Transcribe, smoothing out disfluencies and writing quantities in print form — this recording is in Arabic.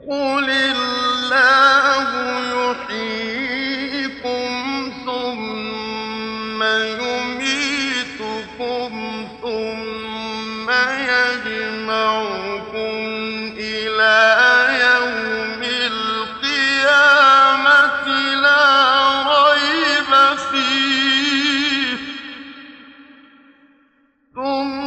قُلِ اللَّهُ يُحْيِيكُمْ ثُمَّ يُمِيتُكُمْ ثُمَّ يَجْمَعُكُمْ إِلَىٰ يَوْمِ الْقِيَامَةِ لَا رَيْبَ فِيهِ